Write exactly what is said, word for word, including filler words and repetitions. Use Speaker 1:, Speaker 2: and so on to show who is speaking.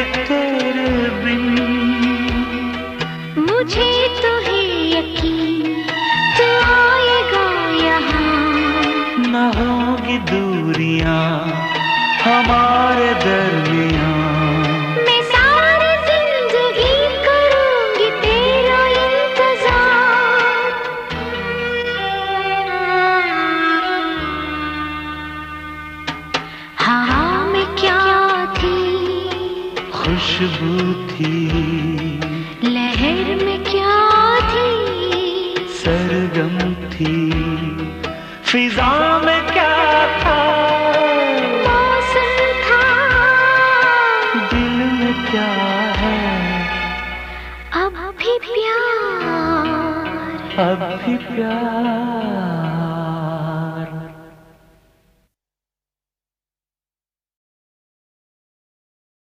Speaker 1: तेरे बिन।
Speaker 2: मुझे तो है यकीन तू आएगा यहाँ,
Speaker 1: न होगी दूरियां हमारे दरमियां।
Speaker 2: मैं सारी जिंदगी करूंगी तेरा इंतजार। हवा में क्या थी,
Speaker 1: खुशबू थी,
Speaker 2: लहर में क्या थी,
Speaker 1: सरगम थी, फिजा में क्या था,
Speaker 2: मौसम था,
Speaker 1: दिल में क्या है,
Speaker 2: अब भी प्यार,
Speaker 1: अब भी प्यार।